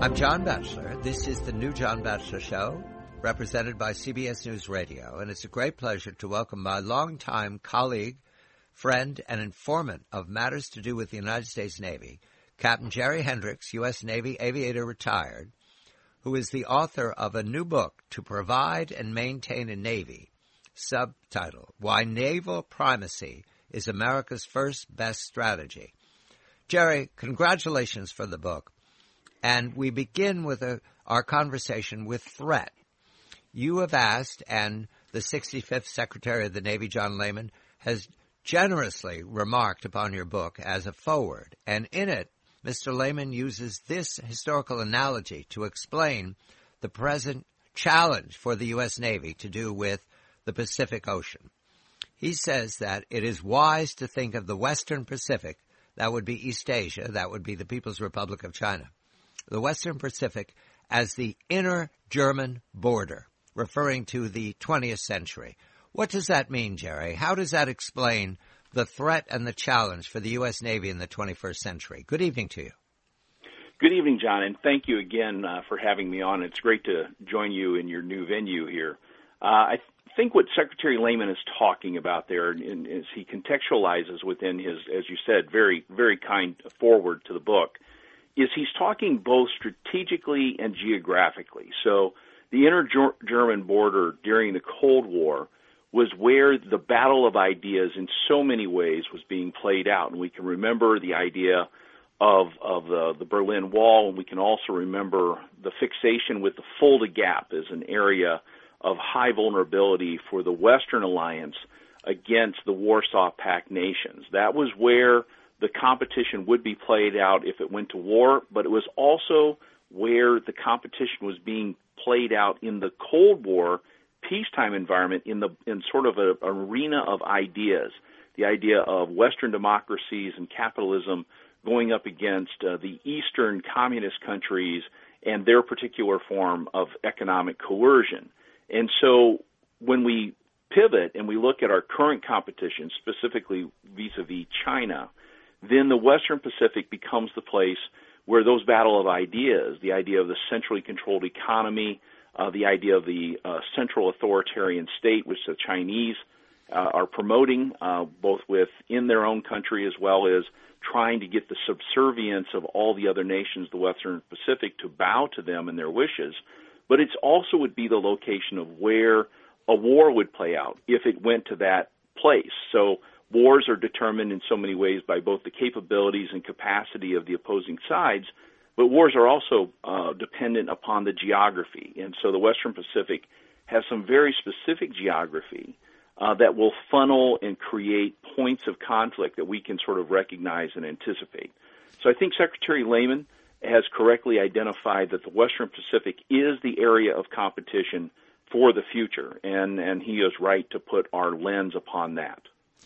I'm John Batchelor. This is the new John Batchelor Show, represented by CBS News Radio, and it's a great pleasure to welcome my longtime colleague, friend, and informant of matters to do with the United States Navy, Captain Jerry Hendricks, U.S. Navy aviator retired, who is the author of a new book, To Provide and Maintain a Navy, subtitle, Why Naval Primacy is America's First Best Strategy. Jerry, congratulations for the book. And we begin with our conversation with threat. You have asked, and the 65th Secretary of the Navy, John Lehman, has generously remarked upon your book as a foreword. And in it, Mr. Lehman uses this historical analogy to explain the present challenge for the U.S. Navy to do with the Pacific Ocean. He says that it is wise to think of the Western Pacific, that would be East Asia, that would be the People's Republic of China, the Western Pacific as the inner German border, referring to the 20th century. What does that mean, Jerry? How does that explain the threat and the challenge for the U.S. Navy in the 21st century? Good evening to you. Good evening, John, and thank you again for having me on. It's great to join you in your new venue here. I think what Secretary Lehman is talking about there, and as he contextualizes within his, as you said, very, very kind foreword to the book, is he's talking both strategically and geographically. So the inner German border during the Cold War was where the battle of ideas in so many ways was being played out. And we can remember the idea of the Berlin Wall, and we can also remember the fixation with the Fulda Gap as an area of high vulnerability for the Western Alliance against the Warsaw Pact nations. That was where the competition would be played out if it went to war, but it was also where the competition was being played out in the Cold War peacetime environment in sort of an arena of ideas, the idea of Western democracies and capitalism going up against the Eastern communist countries and their particular form of economic coercion. And so when we pivot and we look at our current competition, specifically vis-a-vis China, then the Western Pacific becomes the place where those battle of ideas, the idea of the centrally controlled economy, the idea of the central authoritarian state, which the Chinese are promoting, both within their own country as well as trying to get the subservience of all the other nations, the Western Pacific, to bow to them and their wishes. But it also would be the location of where a war would play out if it went to that place. So wars are determined in so many ways by both the capabilities and capacity of the opposing sides, but wars are also dependent upon the geography. And so the Western Pacific has some very specific geography that will funnel and create points of conflict that we can sort of recognize and anticipate. So I think Secretary Lehman has correctly identified that the Western Pacific is the area of competition for the future, and he is right to put our lens upon that.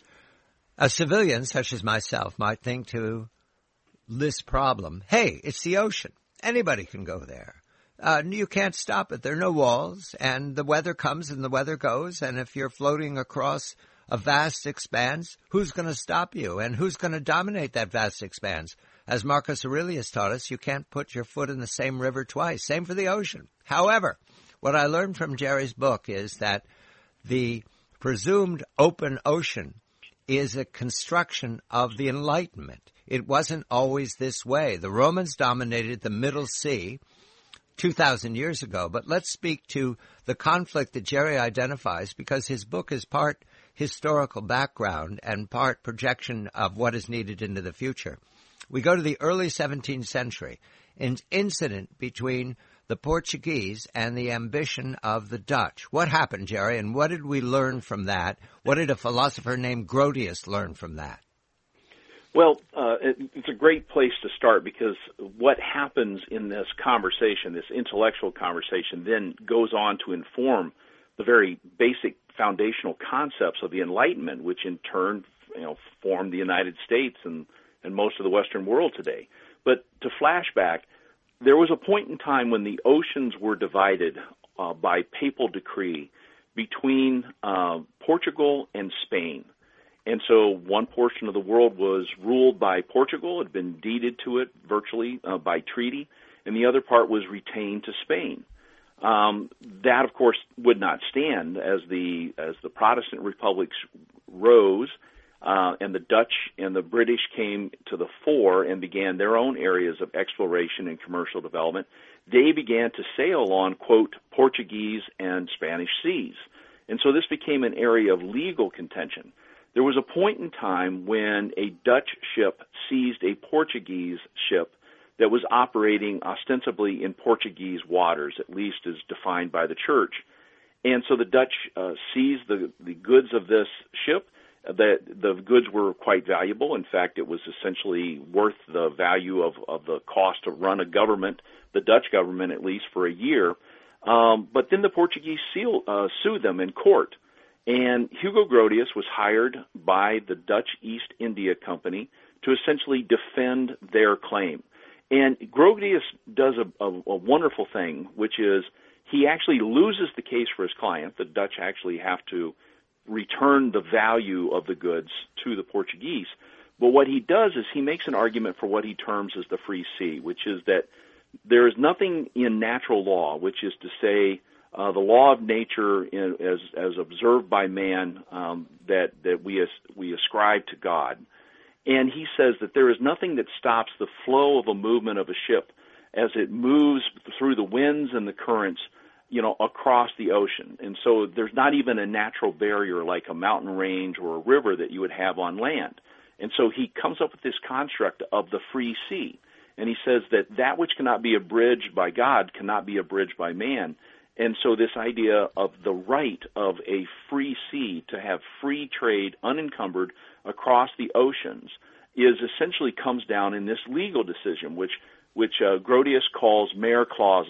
A civilian such as myself might think to this problem, hey, it's the ocean. Anybody can go there. You can't stop it. There are no walls, and the weather comes and the weather goes, and if you're floating across a vast expanse, who's going to stop you, and who's going to dominate that vast expanse? As Marcus Aurelius taught us, you can't put your foot in the same river twice. Same for the ocean. However, what I learned from Jerry's book is that the presumed open ocean is a construction of the Enlightenment. It wasn't always this way. The Romans dominated the Middle Sea 2,000 years ago. But let's speak to the conflict that Jerry identifies, because his book is part historical background and part projection of what is needed into the future. We go to the early 17th century, an incident between the Portuguese and the ambition of the Dutch. What happened, Jerry, and what did we learn from that? What did a philosopher named Grotius learn from that? Well, it's a great place to start, because what happens in this conversation, this intellectual conversation, then goes on to inform the very basic foundational concepts of the Enlightenment, which in turn, formed the United States and most of the Western world today. But to flash back, there was a point in time when the oceans were divided by papal decree between Portugal and Spain. And so one portion of the world was ruled by Portugal, had been deeded to it virtually by treaty, and the other part was retained to Spain. That, of course, would not stand as the Protestant republics rose, and the Dutch and the British came to the fore and began their own areas of exploration and commercial development. They began to sail on, quote, Portuguese and Spanish seas. And so this became an area of legal contention. There was a point in time when a Dutch ship seized a Portuguese ship that was operating ostensibly in Portuguese waters, at least as defined by the church. And so the Dutch seized the goods of this ship. The goods were quite valuable. In fact, it was essentially worth the value of the cost to run a government, the Dutch government at least, for a year. But then the Portuguese sued them in court. And Hugo Grotius was hired by the Dutch East India Company to essentially defend their claim. And Grotius does a wonderful thing, which is he actually loses the case for his client. The Dutch actually have to return the value of the goods to the Portuguese. But what he does is he makes an argument for what he terms as the free sea, which is that there is nothing in natural law, which is to say the law of nature as observed by man that we ascribe to God. And he says that there is nothing that stops the flow of a movement of a ship as it moves through the winds and the currents, across the ocean. And so there's not even a natural barrier like a mountain range or a river that you would have on land. And so he comes up with this construct of the free sea. And he says that which cannot be abridged by God cannot be abridged by man. And so this idea of the right of a free sea to have free trade unencumbered across the oceans is essentially comes down in this legal decision, which Grotius calls mare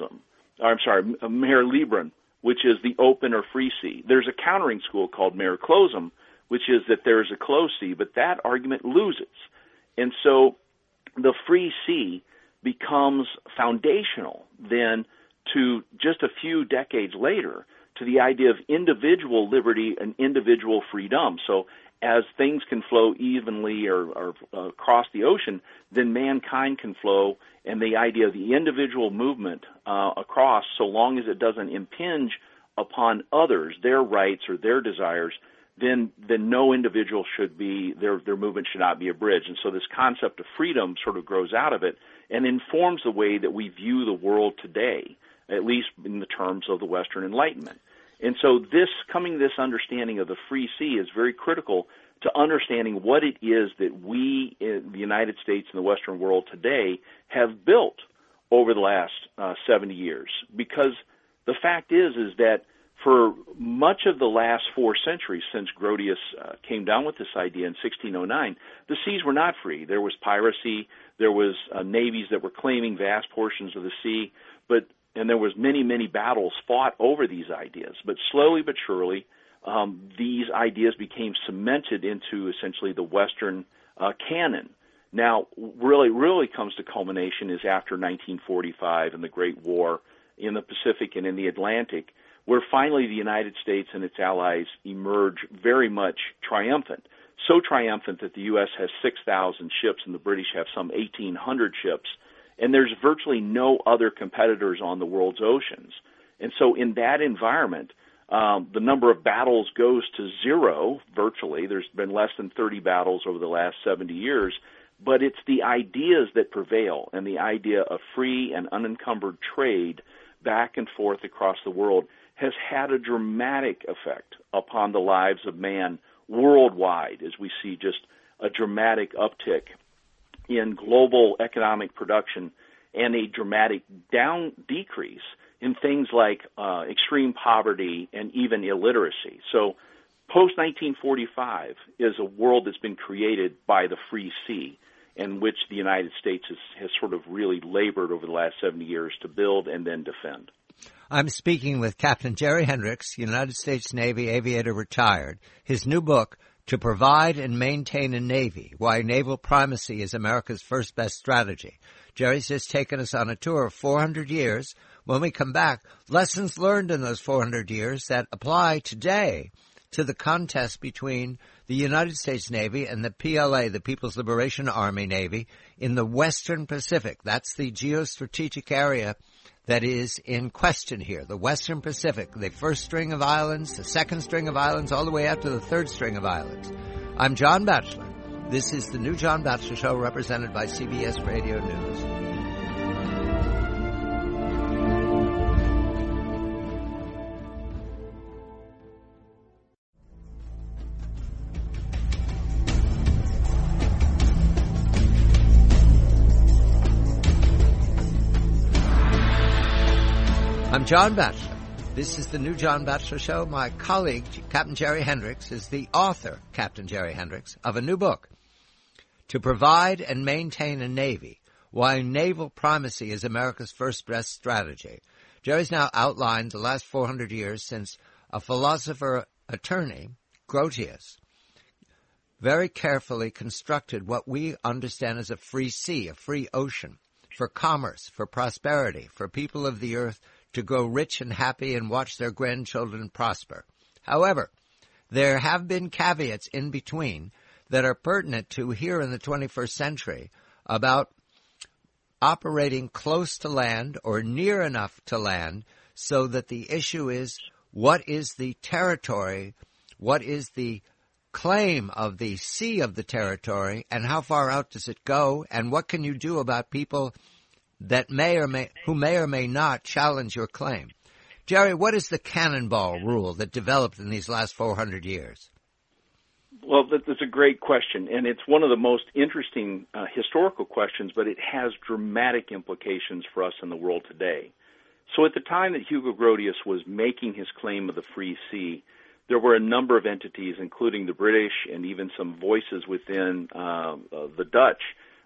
liberum, which is the open or free sea. There's a countering school called mare closum, which is that there is a closed sea, but that argument loses. And so the free sea becomes foundational then to just a few decades later to the idea of individual liberty and individual freedom. So as things can flow evenly or across the ocean, then mankind can flow, and the idea of the individual movement across, so long as it doesn't impinge upon others, their rights or their desires, then no individual should be, their movement should not be abridged. And so this concept of freedom sort of grows out of it and informs the way that we view the world today, at least in the terms of the Western Enlightenment. And so this understanding of the free sea is very critical to understanding what it is that we in the United States and the Western world today have built over the last 70 years. Because the fact is that for much of the last 4 centuries since Grotius came down with this idea in 1609, the seas were not free. There was piracy, there was navies that were claiming vast portions of the sea, and there was many, many battles fought over these ideas. But slowly but surely, these ideas became cemented into essentially the Western canon. Now, really comes to culmination is after 1945 and the Great War in the Pacific and in the Atlantic, where finally the United States and its allies emerge very much triumphant. So triumphant that the U.S. has 6,000 ships and the British have some 1,800 ships. And there's virtually no other competitors on the world's oceans. And so in that environment, the number of battles goes to zero, virtually. There's been less than 30 battles over the last 70 years. But it's the ideas that prevail, and the idea of free and unencumbered trade back and forth across the world has had a dramatic effect upon the lives of man worldwide, as we see just a dramatic uptick in global economic production and a dramatic decrease in things like extreme poverty and even illiteracy. So post-1945 is a world that's been created by the free sea, in which the United States has sort of really labored over the last 70 years to build and then defend. I'm speaking with Captain Jerry Hendricks, United States Navy aviator retired. His new book, To Provide and Maintain a Navy, Why Naval Primacy is America's First Best Strategy. Jerry's just taken us on a tour of 400 years. When we come back, lessons learned in those 400 years that apply today to the contest between the United States Navy and the PLA, the People's Liberation Army Navy, in the Western Pacific. That's the geostrategic area that is in question here, the Western Pacific, the first string of islands, the second string of islands, all the way out to the third string of islands. I'm John Batchelor. This is the New John Batchelor Show, represented by CBS Radio News. I'm John Batchelor. This is the New John Batchelor Show. My colleague, Captain Jerry Hendricks, is the author, Captain Jerry Hendricks, of a new book, To Provide and Maintain a Navy, Why Naval Primacy is America's First Best Strategy. Jerry's now outlined the last 400 years since a philosopher-attorney, Grotius, very carefully constructed what we understand as a free sea, a free ocean, for commerce, for prosperity, for people of the earth to grow rich and happy and watch their grandchildren prosper. However, there have been caveats in between that are pertinent to here in the 21st century about operating close to land or near enough to land so that the issue is, what is the territory, what is the claim of the sea of the territory, and how far out does it go, and what can you do about people that who may or may not challenge your claim. Jerry, what is the cannonball rule that developed in these last 400 years? Well, that's a great question, and it's one of the most interesting historical questions, but it has dramatic implications for us in the world today. So at the time that Hugo Grotius was making his claim of the free sea, there were a number of entities, including the British and even some voices within the Dutch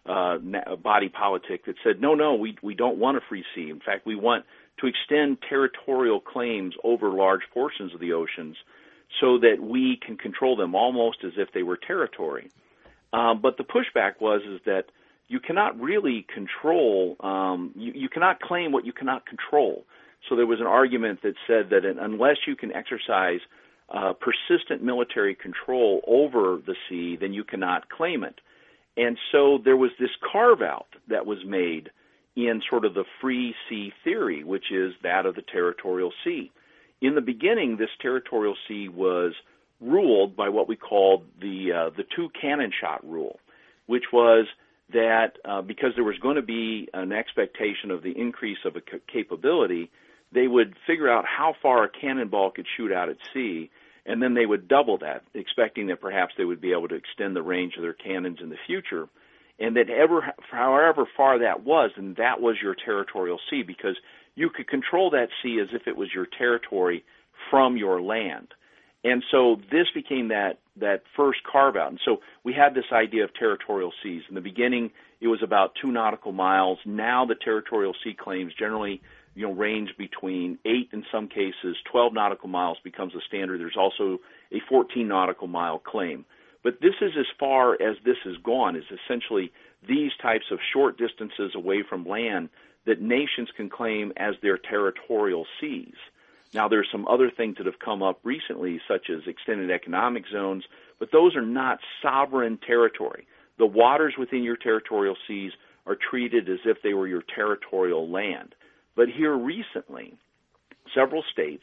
body politic that said, no, we don't want a free sea. In fact, we want to extend territorial claims over large portions of the oceans so that we can control them almost as if they were territory. But the pushback was that you cannot really control, you cannot claim what you cannot control. So there was an argument that said that unless you can exercise persistent military control over the sea, then you cannot claim it. And so there was this carve-out that was made in sort of the free sea theory, which is that of the territorial sea. In the beginning, this territorial sea was ruled by what we called the two cannon shot rule, which was that because there was going to be an expectation of the increase of a capability, they would figure out how far a cannonball could shoot out at sea, and then they would double that, expecting that perhaps they would be able to extend the range of their cannons in the future. And that however far that was, and that was your territorial sea, because you could control that sea as if it was your territory from your land. And so this became that first carve-out. And so we had this idea of territorial seas. In the beginning, it was about 2 nautical miles. Now the territorial sea claims generally range between 8, in some cases, 12 nautical miles becomes the standard. There's also a 14 nautical mile claim. But this is as far as this has gone, is essentially these types of short distances away from land that nations can claim as their territorial seas. Now, there's some other things that have come up recently, such as extended economic zones, but those are not sovereign territory. The waters within your territorial seas are treated as if they were your territorial land. But here recently, several states,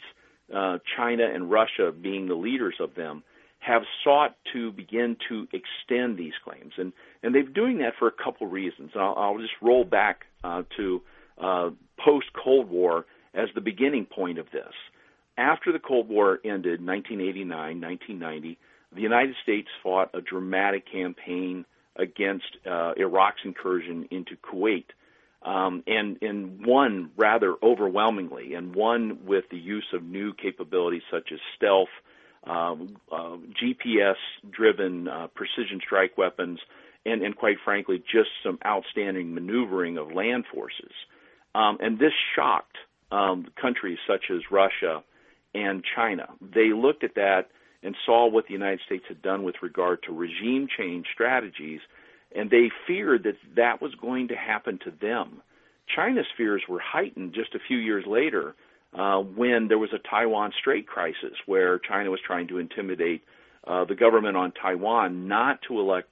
China and Russia being the leaders of them, have sought to begin to extend these claims. And they're doing that for a couple reasons. I'll just roll back to post-Cold War as the beginning point of this. After the Cold War ended, 1989, 1990, the United States fought a dramatic campaign against Iraq's incursion into Kuwait. And won rather overwhelmingly, and won with the use of new capabilities such as stealth, GPS-driven precision strike weapons, and quite frankly, just some outstanding maneuvering of land forces. And this shocked countries such as Russia and China. They looked at that and saw what the United States had done with regard to regime change strategies, and they feared that that was going to happen to them. China's fears were heightened just a few years later when there was a Taiwan Strait crisis where China was trying to intimidate the government on Taiwan not to elect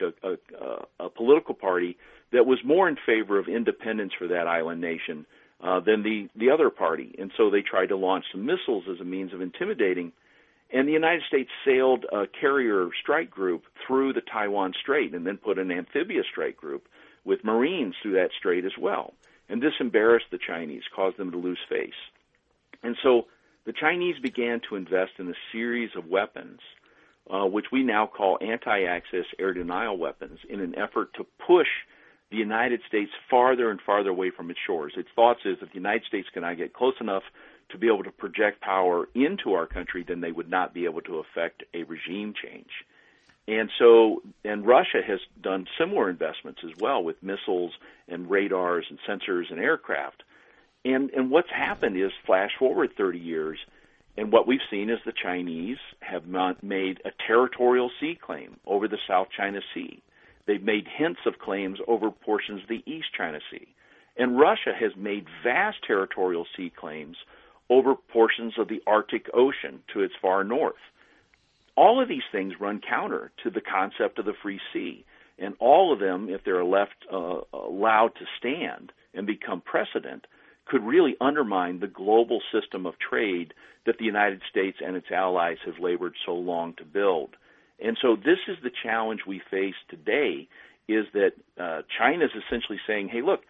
a political party that was more in favor of independence for that island nation than the other party. And so they tried to launch some missiles as a means of intimidating. And the United States sailed a carrier strike group through the Taiwan Strait and then put an amphibious strike group with Marines through that strait as well. And this embarrassed the Chinese, caused them to lose face. And so the Chinese began to invest in a series of weapons, which we now call anti-access air denial weapons, in an effort to push the United States farther and farther away from its shores. Its thoughts is if the United States cannot get close enough to be able to project power into our country, then they would not be able to affect a regime change. And Russia has done similar investments as well with missiles and radars and sensors and aircraft. And what's happened is, flash forward 30 years, and what we've seen is the Chinese have made a territorial sea claim over the South China Sea. They've made hints of claims over portions of the East China Sea. And Russia has made vast territorial sea claims over portions of the Arctic Ocean to its far north. All of these things run counter to the concept of the free sea. And all of them, if they're left allowed to stand and become precedent, could really undermine the global system of trade that the United States and its allies have labored so long to build. And so this is the challenge we face today, is that China is essentially saying, hey, look,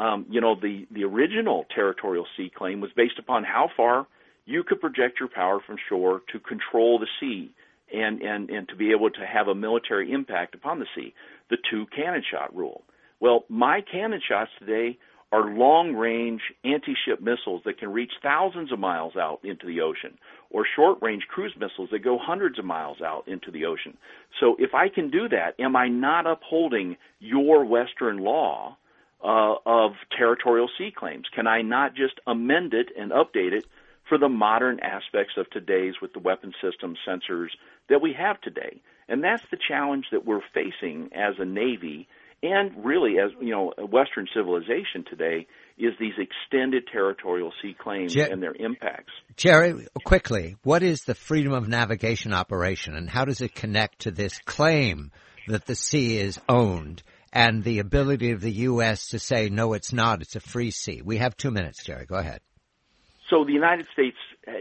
the original territorial sea claim was based upon how far you could project your power from shore to control the sea and to be able to have a military impact upon the sea, the two cannon shot rule. Well, my cannon shots today are long-range anti-ship missiles that can reach thousands of miles out into the ocean, or short-range cruise missiles that go hundreds of miles out into the ocean. So if I can do that, am I not upholding your Western law of territorial sea claims? Can I not just amend it and update it for the modern aspects of today's with the weapon systems, sensors that we have today? And that's the challenge that we're facing as a Navy, and really as a Western civilization today, is these extended territorial sea claims and their impacts. Jerry, quickly, what is the Freedom of Navigation operation, and how does it connect to this claim that the sea is owned and the ability of the U.S. to say, no, it's not, it's a free sea? We have 2 minutes, Jerry. Go ahead. So the United States,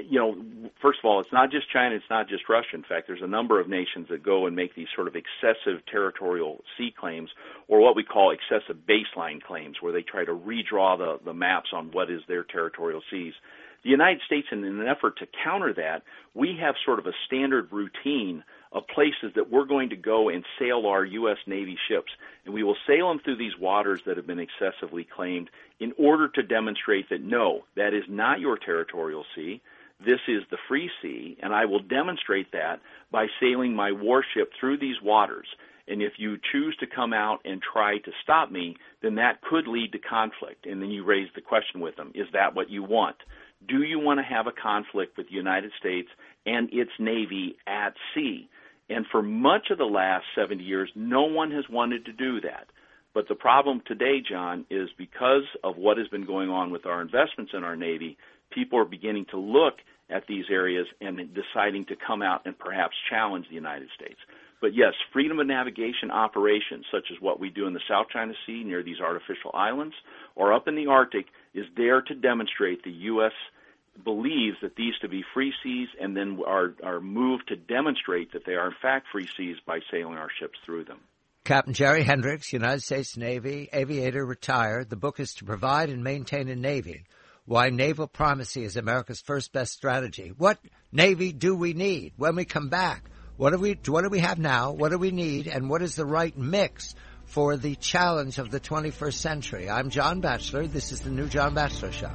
first of all, it's not just China, it's not just Russia. In fact, there's a number of nations that go and make these sort of excessive territorial sea claims, or what we call excessive baseline claims, where they try to redraw the maps on what is their territorial seas. The United States, in an effort to counter that, we have sort of a standard routine of places that we're going to go and sail our U.S. Navy ships, and we will sail them through these waters that have been excessively claimed in order to demonstrate that, no, that is not your territorial sea, this is the free sea, and I will demonstrate that by sailing my warship through these waters. And if you choose to come out and try to stop me, then that could lead to conflict. And then you raise the question with them, is that what you want? Do you want to have a conflict with the United States and its Navy at sea? And for much of the last 70 years, no one has wanted to do that. But the problem today, John, is because of what has been going on with our investments in our Navy, people are beginning to look at these areas and deciding to come out and perhaps challenge the United States. But yes, freedom of navigation operations, such as what we do in the South China Sea near these artificial islands or up in the Arctic, is there to demonstrate the U.S. believes that these to be free seas, and then are moved to demonstrate that they are in fact free seas by sailing our ships through them. Captain Jerry Hendricks, United States Navy, aviator, retired. The book is To Provide and Maintain a Navy, Why Naval Primacy is America's First Best Strategy. What Navy do we need? When we come back, what do we have now? What do we need? And what is the right mix for the challenge of the 21st century? I'm John Batchelor. This is the New John Batchelor Show.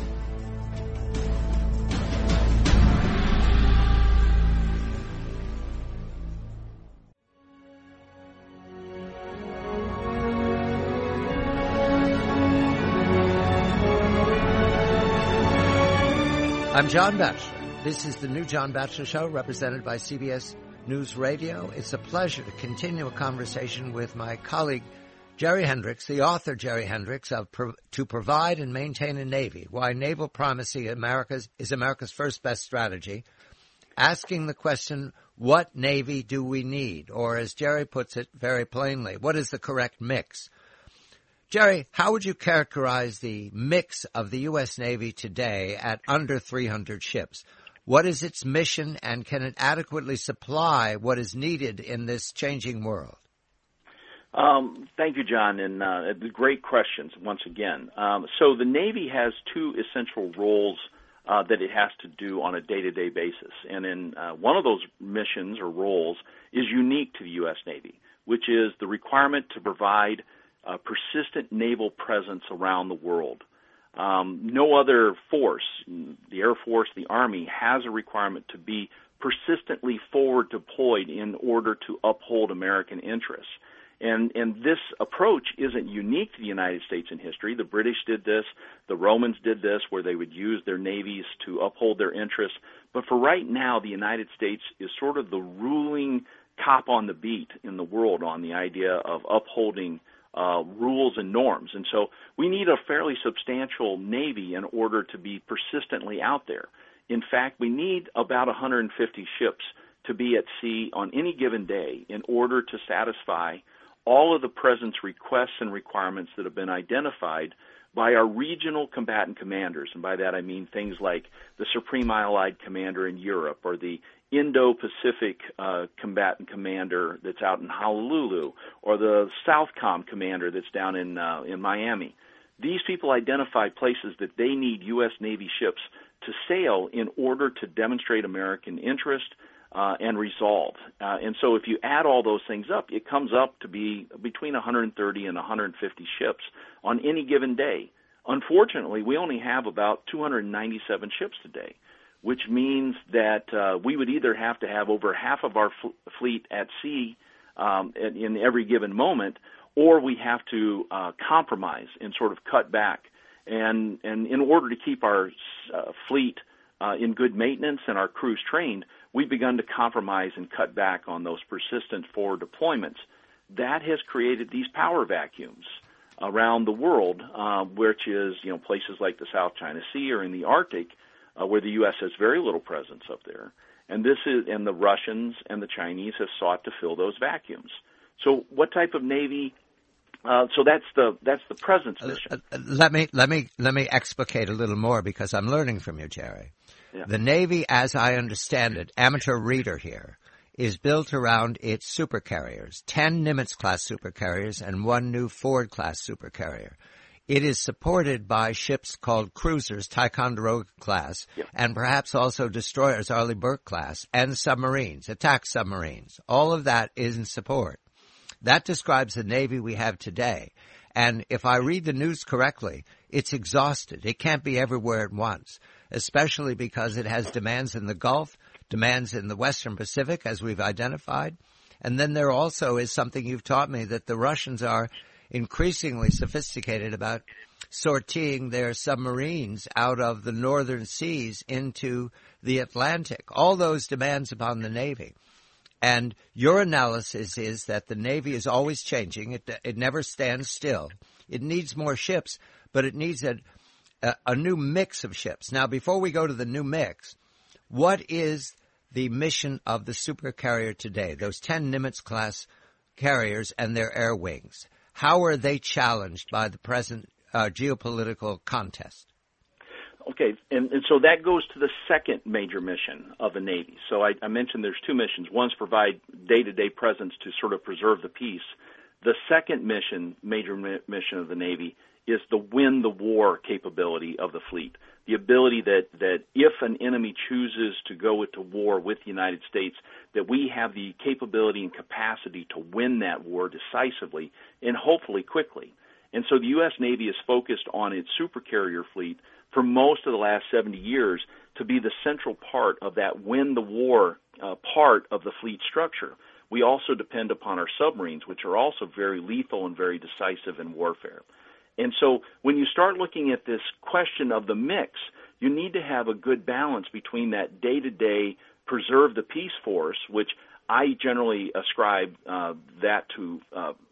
I'm John Batchelor. This is the New John Batchelor Show, represented by CBS News Radio. It's a pleasure to continue a conversation with my colleague, Jerry Hendricks, the author Jerry Hendricks of To Provide and Maintain a Navy, Why Naval Primacy is America's First Best Strategy, asking the question, what Navy do we need? Or as Jerry puts it very plainly, what is the correct mix? Jerry, how would you characterize the mix of the U.S. Navy today at under 300 ships? What is its mission, and can it adequately supply what is needed in this changing world? Thank you, John, and great questions once again. So the Navy has two essential roles that it has to do on a day-to-day basis, and in one of those missions or roles is unique to the U.S. Navy, which is the requirement to provide a persistent naval presence around the world. No other force, the Air Force, the Army, has a requirement to be persistently forward deployed in order to uphold American interests. And this approach isn't unique to the United States in history. The British did this. The Romans did this, where they would use their navies to uphold their interests. But for right now, the United States is sort of the ruling cop on the beat in the world on the idea of upholding rules and norms. And so we need a fairly substantial Navy in order to be persistently out there. In fact, we need about 150 ships to be at sea on any given day in order to satisfy all of the presence requests and requirements that have been identified by our regional combatant commanders. And by that I mean things like the Supreme Allied Commander in Europe, or the Indo-Pacific combatant commander that's out in Honolulu, or the Southcom commander that's down in Miami. These people identify places that they need U.S. Navy ships to sail in order to demonstrate American interest and resolve. And so if you add all those things up, it comes up to be between 130 and 150 ships on any given day. Unfortunately, we only have about 297 ships today, which means that we would either have to have over half of our fleet at sea in every given moment, or we have to compromise and sort of cut back. And in order to keep our fleet in good maintenance and our crews trained, we've begun to compromise and cut back on those persistent forward deployments. That has created these power vacuums around the world, which is, places like the South China Sea or in the Arctic, where the U.S. has very little presence up there. And the Russians and the Chinese have sought to fill those vacuums. So what type of Navy? So that's the presence mission. Let me explicate a little more, because I'm learning from you, Jerry. Yeah. The Navy, as I understand it, amateur reader here, is built around its supercarriers, 10 Nimitz-class supercarriers and 1 new Ford-class supercarrier. It is supported by ships called cruisers, Ticonderoga class, yep, and perhaps also destroyers, Arleigh Burke class, and submarines, attack submarines. All of that is in support. That describes the Navy we have today. And if I read the news correctly, it's exhausted. It can't be everywhere at once, especially because it has demands in the Gulf, demands in the Western Pacific, as we've identified. And then there also is something you've taught me, that the Russians are increasingly sophisticated about sortying their submarines out of the northern seas into the Atlantic. All those demands upon the Navy. And your analysis is that the Navy is always changing. It never stands still. It needs more ships, but it needs a new mix of ships. Now, before we go to the new mix, what is the mission of the supercarrier today, those 10 Nimitz-class carriers and their air wings? How are they challenged by the present geopolitical contest? Okay, and so that goes to the second major mission of the Navy. So I mentioned there's two missions. One's provide day-to-day presence to sort of preserve the peace. The second major mission of the Navy, is the win the war capability of the fleet. The ability that if an enemy chooses to go into war with the United States, that we have the capability and capacity to win that war decisively and hopefully quickly. And so the U.S. Navy is focused on its supercarrier fleet for most of the last 70 years to be the central part of that win the war part of the fleet structure. We also depend upon our submarines, which are also very lethal and very decisive in warfare. And so when you start looking at this question of the mix, you need to have a good balance between that day-to-day preserve the peace force, which I generally ascribe that to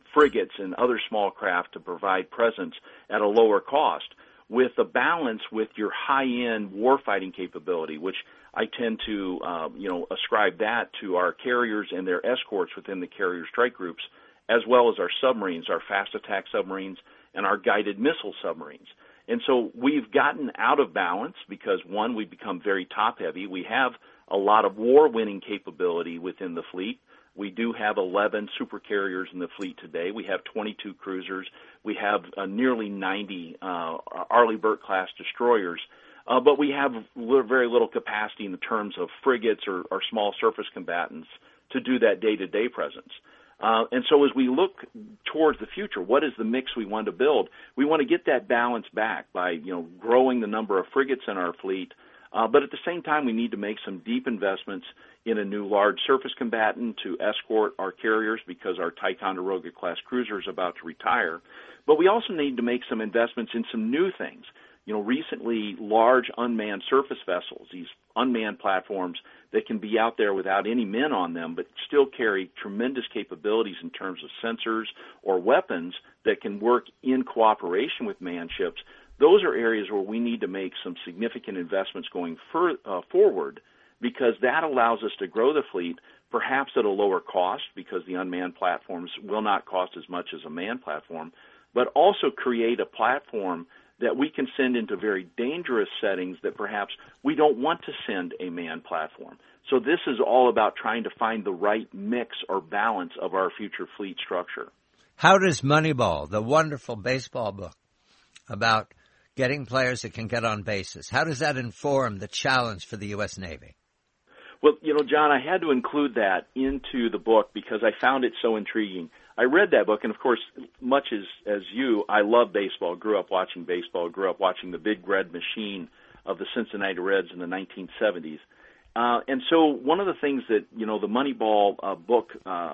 frigates and other small craft to provide presence at a lower cost, with a balance with your high-end warfighting capability, which I tend to, ascribe that to our carriers and their escorts within the carrier strike groups, as well as our submarines, our fast attack submarines, and our guided missile submarines. And so we've gotten out of balance because, one, we've become very top-heavy. We have a lot of war-winning capability within the fleet. We do have 11 supercarriers in the fleet today. We have 22 cruisers. We have nearly 90 Arleigh Burke-class destroyers. But we have very little capacity in the terms of frigates or small surface combatants to do that day-to-day presence. And so as we look towards the future, what is the mix we want to build? We want to get that balance back by, growing the number of frigates in our fleet. But at the same time, we need to make some deep investments in a new large surface combatant to escort our carriers because our Ticonderoga-class cruiser is about to retire. But we also need to make some investments in some new things. Recently, large unmanned surface vessels, these unmanned platforms that can be out there without any men on them but still carry tremendous capabilities in terms of sensors or weapons that can work in cooperation with manned ships. Those are areas where we need to make some significant investments going forward, because that allows us to grow the fleet, perhaps at a lower cost because the unmanned platforms will not cost as much as a manned platform, but also create a platform that we can send into very dangerous settings that perhaps we don't want to send a manned platform. So this is all about trying to find the right mix or balance of our future fleet structure. How does Moneyball, the wonderful baseball book about getting players that can get on bases, how does that inform the challenge for the U.S. Navy? Well, John, I had to include that into the book because I found it so intriguing. I read that book, and of course, much as you, I love baseball, grew up watching baseball, grew up watching the big red machine of the Cincinnati Reds in the 1970s. And so one of the things that, the Moneyball book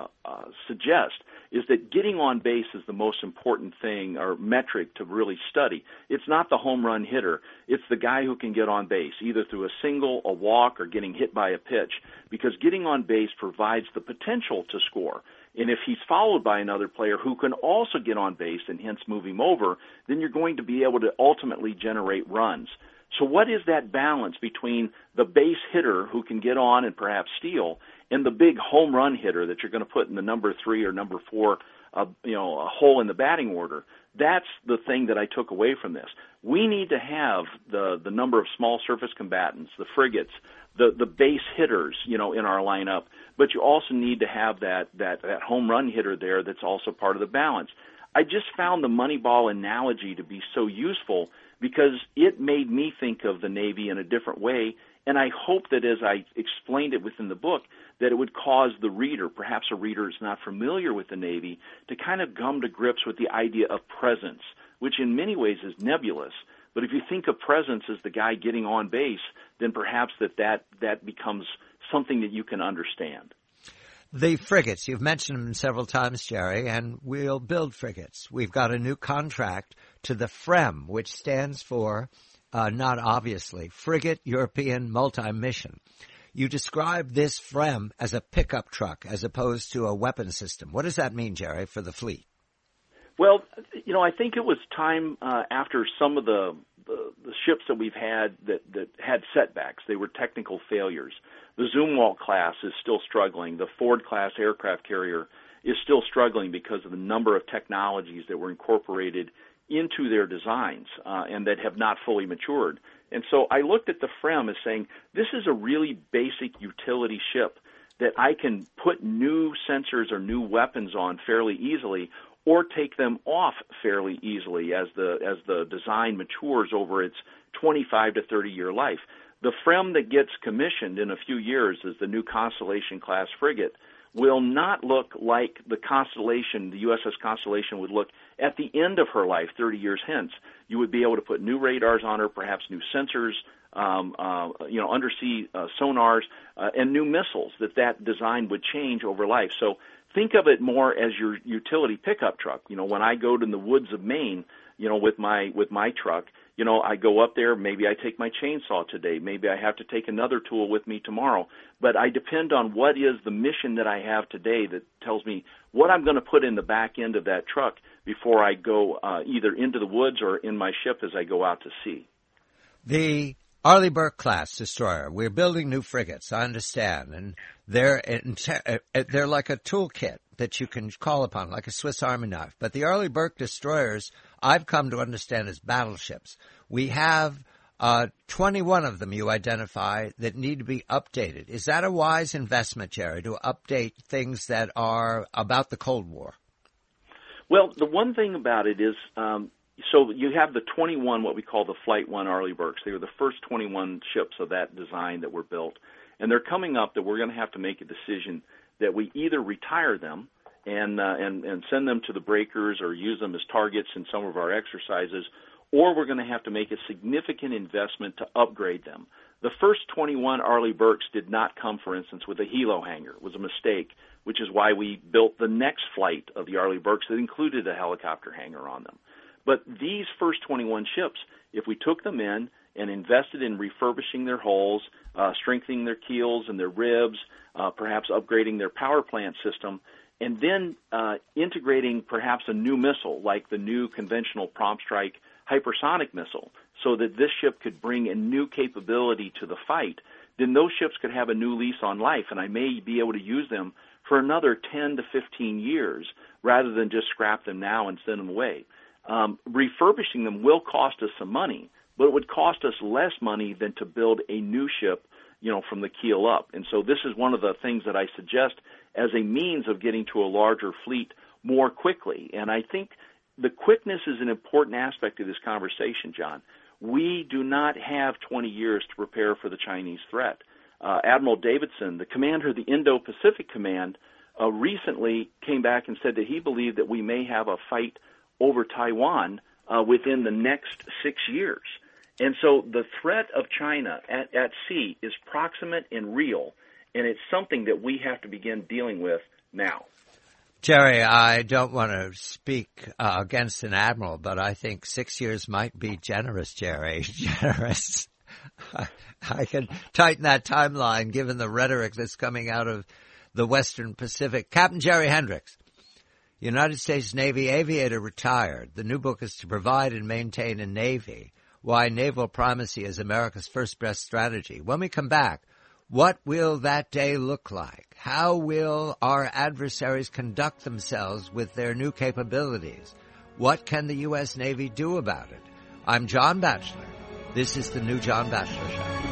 suggests is that getting on base is the most important thing or metric to really study. It's not the home run hitter. It's the guy who can get on base, either through a single, a walk, or getting hit by a pitch, because getting on base provides the potential to score. And if he's followed by another player who can also get on base and hence move him over, then you're going to be able to ultimately generate runs. So what is that balance between the base hitter who can get on and perhaps steal and the big home run hitter that you're going to put in the number 3 or number 4, a hole in the batting order? That's the thing that I took away from this. We need to have the number of small surface combatants, the frigates, the base hitters, in our lineup, but you also need to have that home run hitter there that's also part of the balance. I just found the Moneyball analogy to be so useful because it made me think of the Navy in a different way, and I hope that as I explained it within the book, that it would cause the reader, perhaps a reader who's not familiar with the Navy, to kind of come to grips with the idea of presence, which in many ways is nebulous. But if you think of presence as the guy getting on base, then perhaps that becomes something that you can understand. The frigates, you've mentioned them several times, Jerry, and we'll build frigates. We've got a new contract to the FREM, which stands for, not obviously, Frigate European Multi-Mission. You describe this FREM as a pickup truck as opposed to a weapon system. What does that mean, Jerry, for the fleet? Well, I think it was time after some of the ships that we've had that had setbacks. They were technical failures. The Zumwalt class is still struggling. The Ford-class aircraft carrier is still struggling because of the number of technologies that were incorporated into their designs and that have not fully matured. And so I looked at the FREM as saying, this is a really basic utility ship that I can put new sensors or new weapons on fairly easily, or take them off fairly easily as the design matures over its 25 to 30-year life. The FREM that gets commissioned in a few years as the new Constellation-class frigate will not look like the Constellation, the USS Constellation would look at the end of her life 30 years hence. You would be able to put new radars on her, perhaps new sensors, undersea sonars, and new missiles that design would change over life. So think of it more as your utility pickup truck. When I go to the woods of Maine, with my truck, I go up there, maybe I take my chainsaw today, maybe I have to take another tool with me tomorrow, but I depend on what is the mission that I have today that tells me what I'm going to put in the back end of that truck before I go either into the woods or in my ship as I go out to sea. The Arleigh Burke-class destroyer, we're building new frigates, I understand, and they're like a toolkit that you can call upon, like a Swiss Army knife. But the Arleigh Burke destroyers, I've come to understand as battleships. We have 21 of them you identify that need to be updated. Is that a wise investment, Jerry, to update things that are about the Cold War? Well, the one thing about it is, so you have the 21, what we call the Flight 1 Arleigh Burkes. They were the first 21 ships of that design that were built. And they're coming up that we're going to have to make a decision that we either retire them and send them to the breakers or use them as targets in some of our exercises, or we're going to have to make a significant investment to upgrade them. The first 21 Arleigh Burkes did not come, for instance, with a helo hangar. It was a mistake, which is why we built the next flight of the Arleigh Burkes that included a helicopter hangar on them. But these first 21 ships, if we took them in and invested in refurbishing their hulls, strengthening their keels and their ribs, perhaps upgrading their power plant system, and then integrating perhaps a new missile like the new conventional Prompt Strike hypersonic missile so that this ship could bring a new capability to the fight, then those ships could have a new lease on life, and I may be able to use them for another 10 to 15 years rather than just scrap them now and send them away. Refurbishing them will cost us some money, but it would cost us less money than to build a new ship, from the keel up. And so this is one of the things that I suggest as a means of getting to a larger fleet more quickly. And I think the quickness is an important aspect of this conversation, John. We do not have 20 years to prepare for the Chinese threat. Admiral Davidson, the commander of the Indo-Pacific Command, recently came back and said that he believed that we may have a fight over Taiwan within the next 6 years. And so the threat of China at sea is proximate and real, and it's something that we have to begin dealing with now. Jerry, I don't want to speak against an admiral, but I think 6 years might be generous, Jerry. Generous. I can tighten that timeline given the rhetoric that's coming out of the Western Pacific. Captain Jerry Hendricks, United States Navy aviator, retired. The new book is To Provide and Maintain a Navy, Why Naval Primacy is America's First Best Strategy. When we come back, what will that day look like? How will our adversaries conduct themselves with their new capabilities? What can the U.S. Navy do about it? I'm John Batchelor. This is the new John Batchelor Show.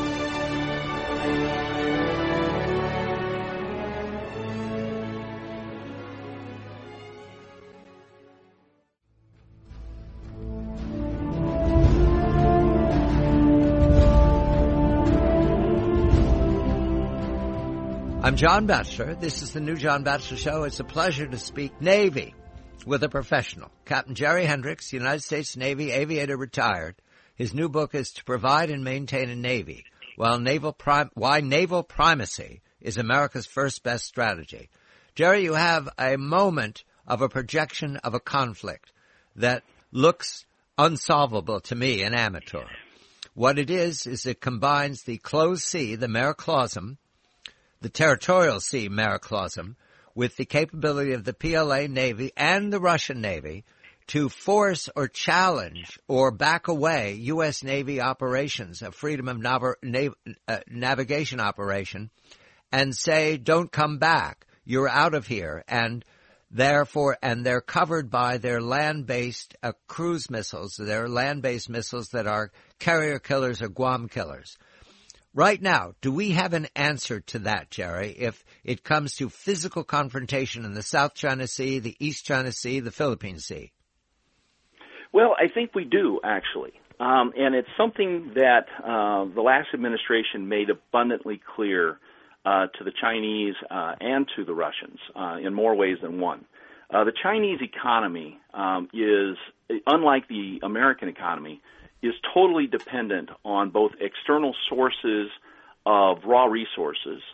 I'm John Batchelor. This is the new John Batchelor Show. It's a pleasure to speak Navy with a professional. Captain Jerry Hendricks, United States Navy aviator, retired. His new book is To Provide and Maintain a Navy, Why Naval Primacy is America's First Best Strategy. Jerry, you have a moment of a projection of a conflict that looks unsolvable to me, an amateur. What it is it combines the closed sea, the mare clausum, the territorial sea, mare clausum, with the capability of the PLA Navy and the Russian Navy to force or challenge or back away U.S. Navy operations, a freedom of navigation operation, and say, don't come back, you're out of here, and therefore, and they're covered by their land-based cruise missiles, their land-based missiles that are carrier killers or Guam killers. Right now, do we have an answer to that, Jerry, if it comes to physical confrontation in the South China Sea, the East China Sea, the Philippine Sea? Well, I think we do, actually. And it's something that the last administration made abundantly clear to the Chinese and to the Russians in more ways than one. The Chinese economy is, unlike the American economy, is totally dependent on both external sources of raw resources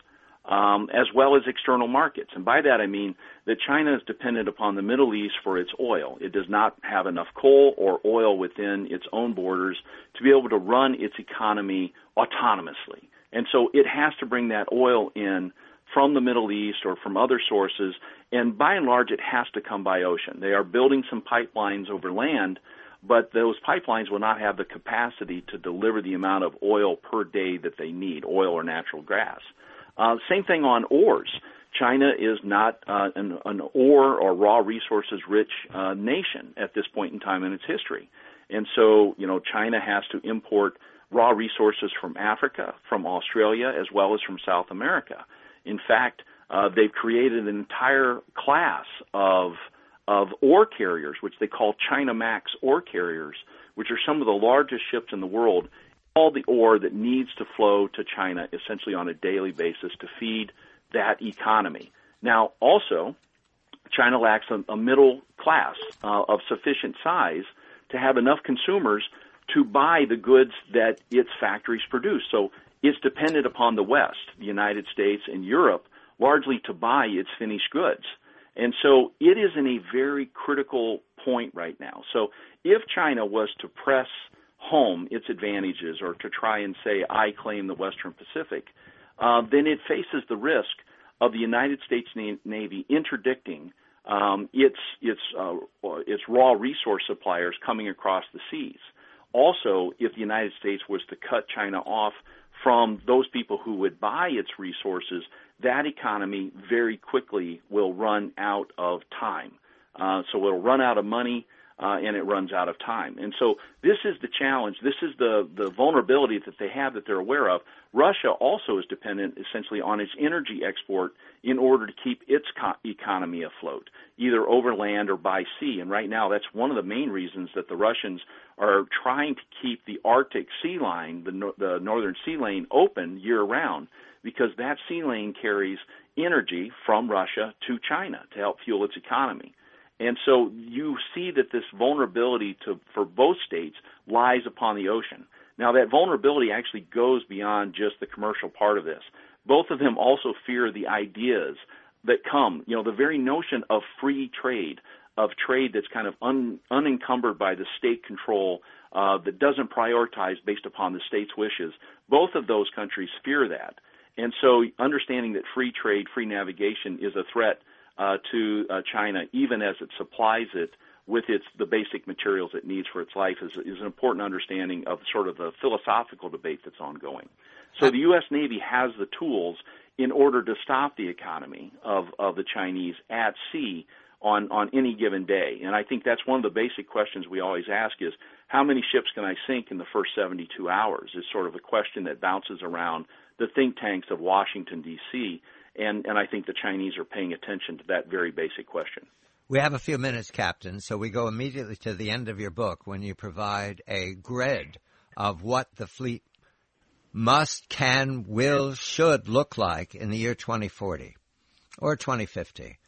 as well as external markets. And by that I mean that China is dependent upon the Middle East for its oil. It does not have enough coal or oil within its own borders to be able to run its economy autonomously. And so it has to bring that oil in from the Middle East or from other sources, and by and large it has to come by ocean. They are building some pipelines over land, but those pipelines will not have the capacity to deliver the amount of oil per day that they need, oil or natural gas. Same thing on ores. China is not an ore or raw resources rich nation at this point in time in its history. And so, China has to import raw resources from Africa, from Australia, as well as from South America. In fact, they've created an entire class of ore carriers, which they call China Max ore carriers, which are some of the largest ships in the world, all the ore that needs to flow to China essentially on a daily basis to feed that economy. Now, also, China lacks a middle class of sufficient size to have enough consumers to buy the goods that its factories produce. So it's dependent upon the West, the United States and Europe, largely to buy its finished goods. And so it is in a very critical point right now. So if China was to press home its advantages or to try and say, I claim the Western Pacific, then it faces the risk of the United States Navy interdicting its raw resource suppliers coming across the seas. Also, if the United States was to cut China off from those people who would buy its resources, that economy very quickly will run out of time. So it'll run out of money, and it runs out of time. And so this is the challenge. This is the vulnerability that they have that they're aware of. Russia also is dependent essentially on its energy export in order to keep its economy afloat, either over land or by sea. And right now, that's one of the main reasons that the Russians are trying to keep the Arctic sea line, the northern sea lane, open year-round, because that sea lane carries energy from Russia to China to help fuel its economy. And so you see that this vulnerability for both states lies upon the ocean. Now, that vulnerability actually goes beyond just the commercial part of this. Both of them also fear the ideas that come, the very notion of free trade, of trade that's kind of unencumbered by the state control, that doesn't prioritize based upon the state's wishes. Both of those countries fear that. And so understanding that free trade, free navigation is a threat to China, even as it supplies it with the basic materials it needs for its life, is an important understanding of sort of the philosophical debate that's ongoing. So the U.S. Navy has the tools in order to stop the economy of the Chinese at sea on any given day. And I think that's one of the basic questions we always ask is, how many ships can I sink in the first 72 hours is sort of a question that bounces around the think tanks of Washington, D.C., and I think the Chinese are paying attention to that very basic question. We have a few minutes, Captain, so we go immediately to the end of your book when you provide a grid of what the fleet must, can, will, should look like in the year 2040 or 2050.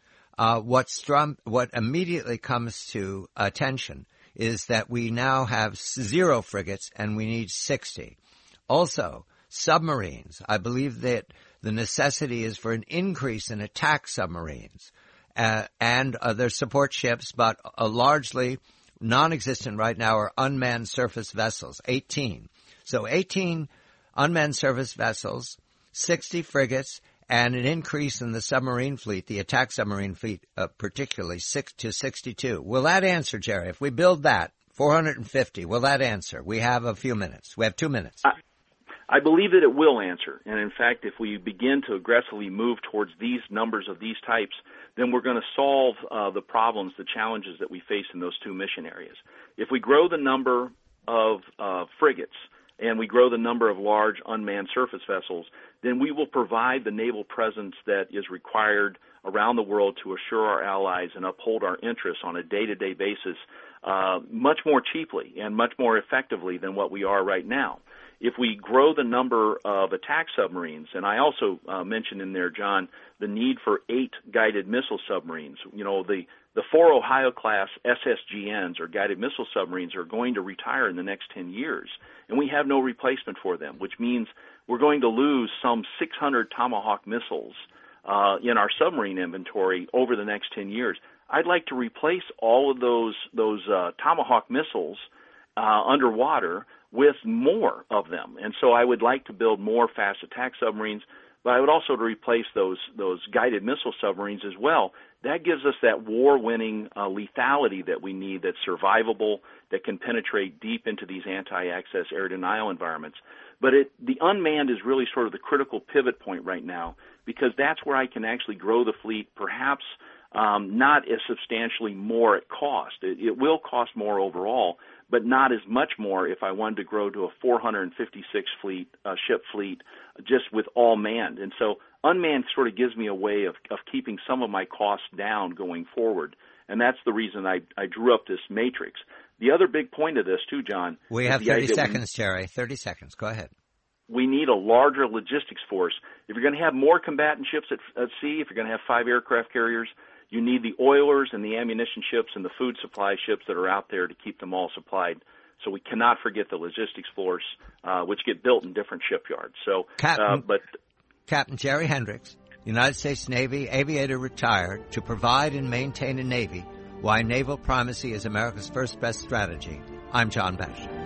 What immediately comes to attention is that we now have 0 frigates and we need 60. Also, submarines. I believe that the necessity is for an increase in attack submarines and their support ships, but largely non-existent right now are unmanned surface vessels, 18. So 18 unmanned surface vessels, 60 frigates, and an increase in the submarine fleet, the attack submarine fleet particularly, 6 to 62. Will that answer, Jerry? If we build that, 450, will that answer? We have a few minutes. We have 2 minutes. I believe that it will answer. And in fact, if we begin to aggressively move towards these numbers of these types, then we're going to solve the problems, the challenges that we face in those two mission areas. If we grow the number of frigates and we grow the number of large unmanned surface vessels, then we will provide the naval presence that is required around the world to assure our allies and uphold our interests on a day-to-day basis much more cheaply and much more effectively than what we are right now. If we grow the number of attack submarines, and I also mentioned in there, John, the need for 8 guided missile submarines. The 4 Ohio-class SSGNs, or guided missile submarines, are going to retire in the next 10 years, and we have no replacement for them, which means we're going to lose some 600 Tomahawk missiles in our submarine inventory over the next 10 years. I'd like to replace all of those Tomahawk missiles underwater with more of them. And so I would like to build more fast attack submarines, but I would also to replace those guided missile submarines as well. That gives us that war-winning lethality that we need, that's survivable, that can penetrate deep into these anti-access air denial environments. But the unmanned is really sort of the critical pivot point right now, because that's where I can actually grow the fleet, perhaps not as substantially more at cost. It will cost more overall, but not as much more if I wanted to grow to a 456 ship fleet just with all manned. And so unmanned sort of gives me a way of keeping some of my costs down going forward. And that's the reason I drew up this matrix. The other big point of this, too, John. We have 30 seconds, Jerry. 30 seconds. Go ahead. We need a larger logistics force. If you're going to have more combatant ships at sea, if you're going to have 5 aircraft carriers, you need the oilers and the ammunition ships and the food supply ships that are out there to keep them all supplied. So we cannot forget the logistics force, which get built in different shipyards. So, Captain Jerry Hendricks, United States Navy aviator retired, to provide and maintain a Navy. Why naval primacy is America's first best strategy. I'm John Batchelor.